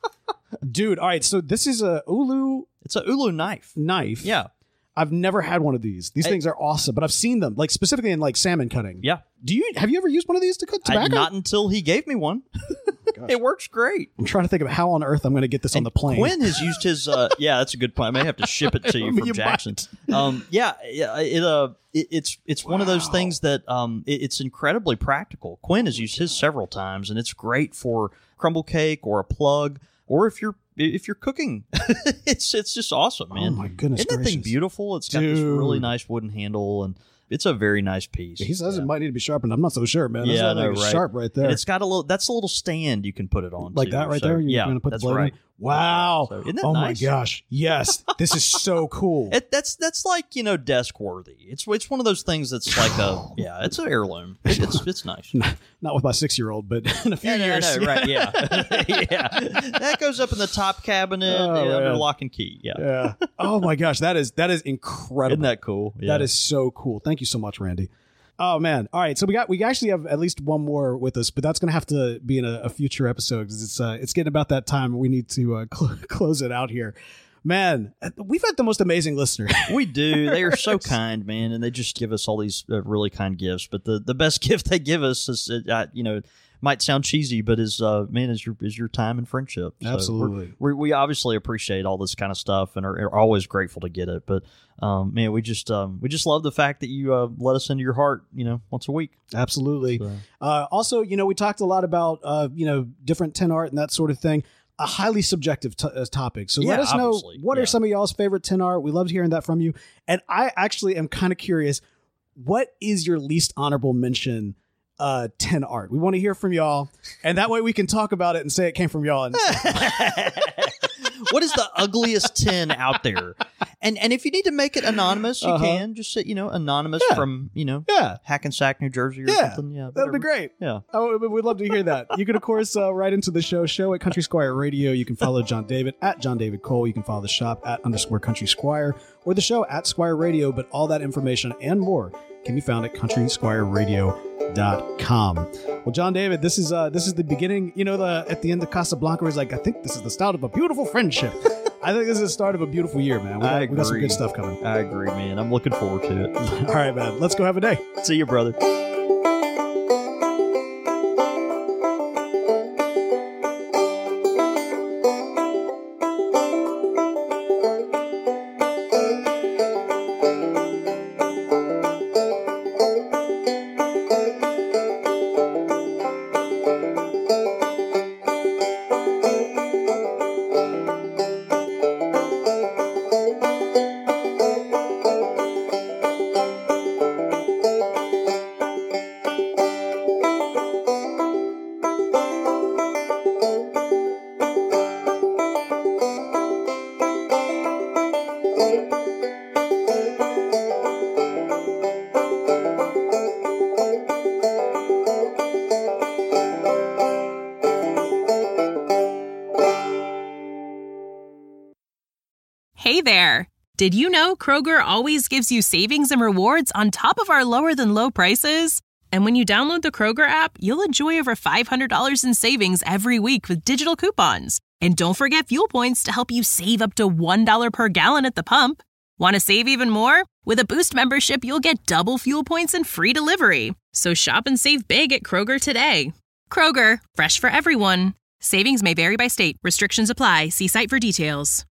Dude, all right. So this is a Ulu It's a Ulu knife. knife. Yeah. I've never had one of these. These Hey. things are awesome, but I've seen them, like specifically in like salmon cutting. Yeah. Do you have you ever used one of these to cut I, tobacco? not until he gave me one. It works great. I'm trying to think of how on earth I'm going to get this on And the plane. Quinn has used his. Uh, yeah, that's a good point. I may have to ship it to you from You Jackson. Um, yeah, yeah. It, uh, it, it's it's one of those things that um, it, it's incredibly practical. Quinn has used his several times, and it's great for crumble cake or a plug, or if you're if you're cooking. it's it's just awesome, man. Oh my goodness Isn't that thing gracious. beautiful? It's got this Dude. really nice wooden handle, and it's a very nice piece. He says yeah. it might need to be sharpened. I'm not so sure, man. That's Yeah, not I know, like right. sharp right there. And it's got a little. That's a little stand you can put it on, like too. that right So, there. You're yeah, going to put that's the blade right. in? Wow. So, isn't that oh nice? my gosh. Yes. This is so cool. It, that's that's like you know desk worthy. It's it's one of those things that's like a yeah. It's an heirloom. It, it's it's nice. Not with my six year old, but in a few Yeah, no, years. I know, right? Yeah, yeah. That goes up in the top cabinet Oh, yeah, under man. lock and key. Yeah. Yeah. Oh my gosh. That is that is incredible. Isn't that cool? Yeah. That is so cool. Thank you so much, Randy. Oh man! All right, so we got we actually have at least one more with us, but that's going to have to be in a, a future episode because it's uh, it's getting about that time. We need to uh, cl- close it out here. Man, we've had the most amazing listener. We do. They are so kind, man, and they just give us all these uh, really kind gifts. But the, the best gift they give us is, uh, you know, might sound cheesy, but is uh, man, is your is your time and friendship. So Absolutely. we're, we we obviously appreciate all this kind of stuff and are, are always grateful to get it. But um, man, we just um, we just love the fact that you uh, let us into your heart, you know, once a week. Absolutely. So. Uh, also, you know, we talked a lot about uh, you know different tin art and that sort of thing. A highly subjective t- uh, topic. So let Yeah, us know obviously. what Yeah. are some of y'all's favorite tin art. We loved hearing that from you. And I actually am kind of curious. What is your least honorable mention? Uh, tin art. We want to hear from y'all, and that way we can talk about it and say it came from y'all. And What is the ugliest tin out there? And and if you need to make it anonymous, you Uh-huh. can just say, you know, anonymous Yeah. from, you know, yeah, Hackensack, New Jersey or Yeah. something. Yeah. that'd be whatever. great. Yeah. Oh, we'd love to hear that. You can, of course, uh, write into the show, show at Country Squire Radio. You can follow John David at John David Cole. You can follow the shop at underscore Country Squire or the show at Squire Radio. But all that information and more can be found at country squire radio dot com. Well, John David, this is uh, this is the beginning. You know, the at the end of Casablanca is like, I think this is the start of a beautiful friendship. I think this is the start of a beautiful year, man. We got, I we got some agree. good stuff coming. I agree, man. I'm looking forward to it. All right, man. Let's go have a day. See you, brother. Hey there! Did you know Kroger always gives you savings and rewards on top of our lower than low prices? And when you download the Kroger app, you'll enjoy over five hundred dollars in savings every week with digital coupons. And don't forget fuel points to help you save up to one dollar per gallon at the pump. Want to save even more? With a Boost membership, you'll get double fuel points and free delivery. So shop and save big at Kroger today. Kroger, fresh for everyone. Savings may vary by state. Restrictions apply. See site for details.